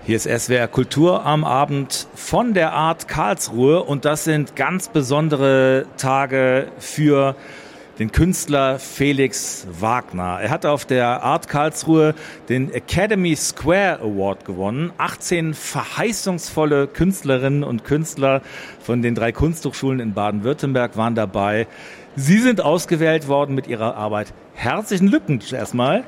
Hier ist SWR Kultur am Abend von der Art Karlsruhe und das sind ganz besondere Tage für den Künstler Felix Wagner. Er hat auf der Art Karlsruhe den Academy Square Award gewonnen. 18 verheißungsvolle Künstlerinnen und Künstler von den 3 Kunsthochschulen in Baden-Württemberg waren dabei. Sie sind ausgewählt worden mit ihrer Arbeit. Herzlichen Glückwunsch erstmal.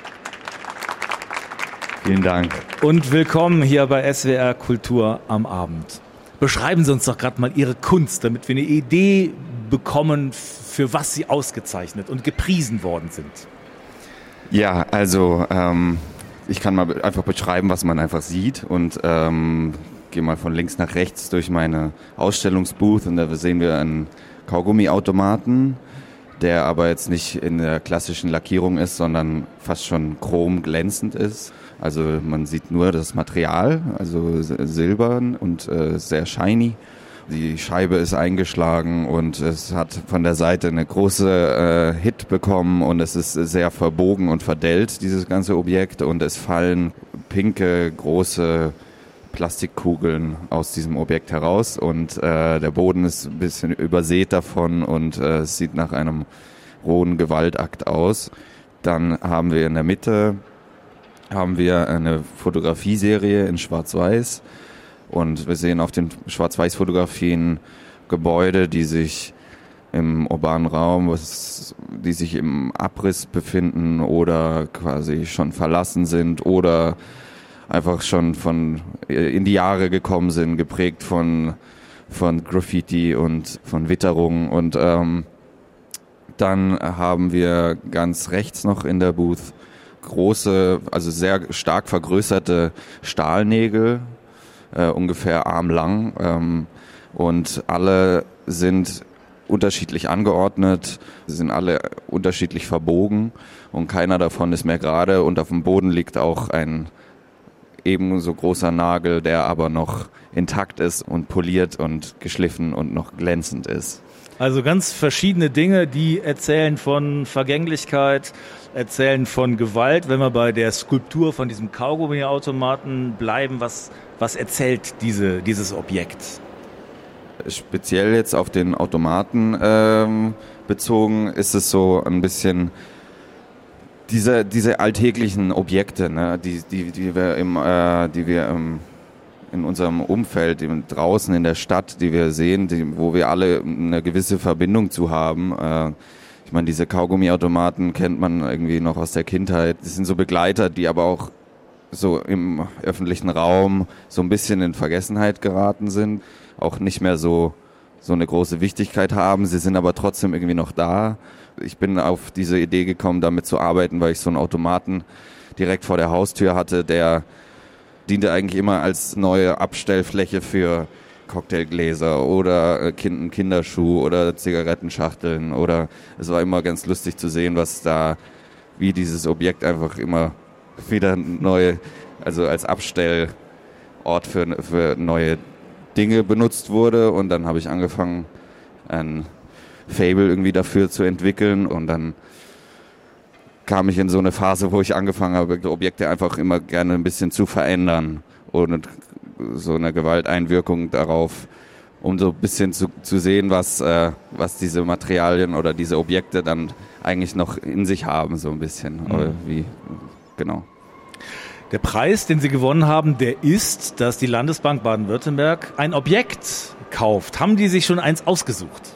Vielen Dank. Und willkommen hier bei SWR Kultur am Abend. Beschreiben Sie uns doch gerade mal Ihre Kunst, damit wir eine Idee bekommen, für was Sie ausgezeichnet und gepriesen worden sind. Ja, also ich kann mal einfach beschreiben, was man einfach sieht und gehe mal von links nach rechts durch meine Ausstellungsbooth und da sehen wir einen Kaugummiautomaten, der aber jetzt nicht in der klassischen Lackierung ist, sondern fast schon chromglänzend ist. Also man sieht nur das Material, also silbern und sehr shiny. Die Scheibe ist eingeschlagen und es hat von der Seite eine große Hit bekommen und es ist sehr verbogen und verdellt, dieses ganze Objekt. Und es fallen pinke, große Plastikkugeln aus diesem Objekt heraus und der Boden ist ein bisschen übersät davon und es sieht nach einem rohen Gewaltakt aus. Dann haben wir in der Mitte eine Fotografieserie in Schwarz-Weiß und wir sehen auf den Schwarz-Weiß-Fotografien Gebäude, die sich im urbanen Raum, die sich im Abriss befinden oder quasi schon verlassen sind oder einfach schon in die Jahre gekommen sind, geprägt von Graffiti und von Witterung. Und dann haben wir ganz rechts noch in der Booth große, also sehr stark vergrößerte Stahlnägel, ungefähr armlang. Und alle sind unterschiedlich angeordnet, sie sind alle unterschiedlich verbogen und keiner davon ist mehr gerade. Und auf dem Boden liegt auch ein ebenso großer Nagel, der aber noch intakt ist und poliert und geschliffen und noch glänzend ist. Also ganz verschiedene Dinge, die erzählen von Vergänglichkeit, erzählen von Gewalt. Wenn wir bei der Skulptur von diesem Kaugummiautomaten bleiben, was erzählt dieses Objekt? Speziell jetzt auf den Automaten bezogen ist es so ein bisschen diese alltäglichen Objekte, ne, die wir in unserem Umfeld, draußen in der Stadt, die wir sehen, wo wir alle eine gewisse Verbindung zu haben. Ich meine, diese Kaugummiautomaten kennt man irgendwie noch aus der Kindheit. Das sind so Begleiter, die aber auch so im öffentlichen Raum so ein bisschen in Vergessenheit geraten sind, auch nicht mehr so eine große Wichtigkeit haben. Sie sind aber trotzdem irgendwie noch da. Ich bin auf diese Idee gekommen, damit zu arbeiten, weil ich so einen Automaten direkt vor der Haustür hatte, der diente eigentlich immer als neue Abstellfläche für Cocktailgläser oder einen Kinderschuh oder Zigarettenschachteln oder es war immer ganz lustig zu sehen, wie dieses Objekt einfach immer wieder neue, also als Abstellort für neue Dinge benutzt wurde und dann habe ich angefangen, ein Faible irgendwie dafür zu entwickeln und dann kam ich in so eine Phase, wo ich angefangen habe, Objekte einfach immer gerne ein bisschen zu verändern und so eine Gewalteinwirkung darauf, um so ein bisschen zu sehen, was diese Materialien oder diese Objekte dann eigentlich noch in sich haben, so ein bisschen. Genau. Der Preis, den Sie gewonnen haben, der ist, dass die Landesbank Baden-Württemberg ein Objekt kauft. Haben die sich schon eins ausgesucht?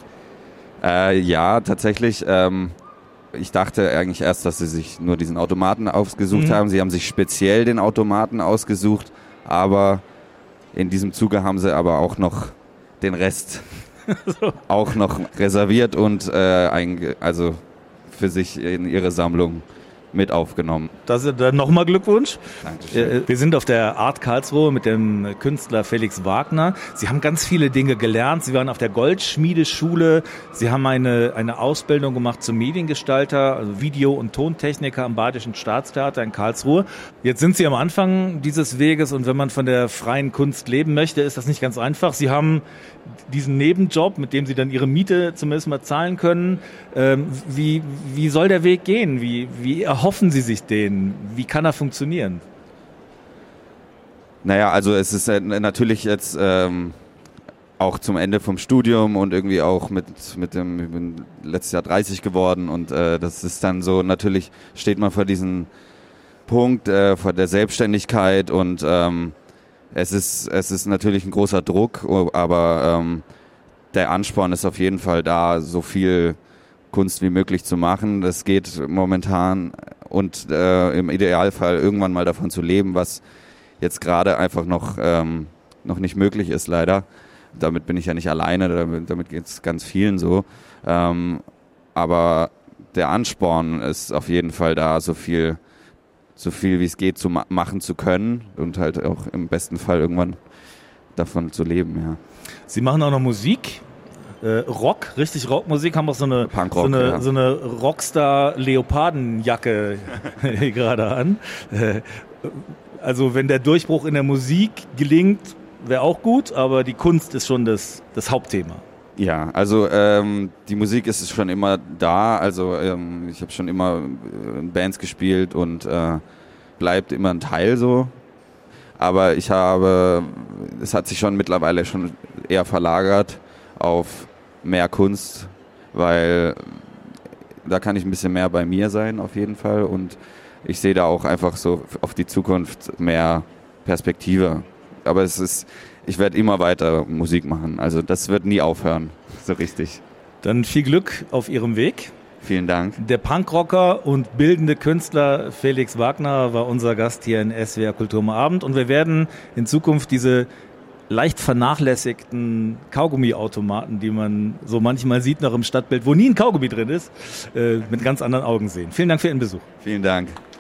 Ja, tatsächlich. Ich dachte eigentlich erst, dass sie sich nur diesen Automaten ausgesucht haben. Sie haben sich speziell den Automaten ausgesucht, aber in diesem Zuge haben sie aber auch noch den Rest auch noch reserviert und also für sich in ihre Sammlung mit aufgenommen. Das ist dann nochmal Glückwunsch. Dankeschön. Wir sind auf der Art Karlsruhe mit dem Künstler Felix Wagner. Sie haben ganz viele Dinge gelernt. Sie waren auf der Goldschmiedeschule. Sie haben eine Ausbildung gemacht zum Mediengestalter, also Video- und Tontechniker am Badischen Staatstheater in Karlsruhe. Jetzt sind Sie am Anfang dieses Weges und wenn man von der freien Kunst leben möchte, ist das nicht ganz einfach. Sie haben diesen Nebenjob, mit dem Sie dann Ihre Miete zumindest mal zahlen können. Wie soll der Weg gehen? Wie erhoffen Sie sich den? Wie kann er funktionieren? Naja, also es ist natürlich jetzt auch zum Ende vom Studium und irgendwie auch ich bin letztes Jahr 30 geworden und das ist dann so, natürlich steht man vor diesem Punkt, vor der Selbstständigkeit und es ist natürlich ein großer Druck, aber der Ansporn ist auf jeden Fall da, so viel Kunst wie möglich zu machen. Das geht momentan und im Idealfall irgendwann mal davon zu leben, was jetzt gerade einfach noch nicht möglich ist, leider. Damit bin ich ja nicht alleine, damit geht es ganz vielen so. Aber der Ansporn ist auf jeden Fall da, so viel wie es geht machen zu können und halt auch im besten Fall irgendwann davon zu leben, ja. Sie machen auch noch Musik, Rock, richtig Rockmusik, haben auch so eine Rockstar-Leopardenjacke gerade an. Also wenn der Durchbruch in der Musik gelingt, wäre auch gut, aber die Kunst ist schon das Hauptthema. Ja, also die Musik ist schon immer da, also ich habe schon immer in Bands gespielt und bleibt immer ein Teil so, aber es hat sich schon mittlerweile schon eher verlagert auf mehr Kunst, weil da kann ich ein bisschen mehr bei mir sein auf jeden Fall und ich sehe da auch einfach so auf die Zukunft mehr Perspektive, aber ich werde immer weiter Musik machen, also das wird nie aufhören, so richtig. Dann viel Glück auf Ihrem Weg. Vielen Dank. Der Punkrocker und bildende Künstler Felix Wagner war unser Gast hier in SWR Kultur am Abend und wir werden in Zukunft diese leicht vernachlässigten Kaugummiautomaten, die man so manchmal sieht noch im Stadtbild, wo nie ein Kaugummi drin ist, mit ganz anderen Augen sehen. Vielen Dank für Ihren Besuch. Vielen Dank.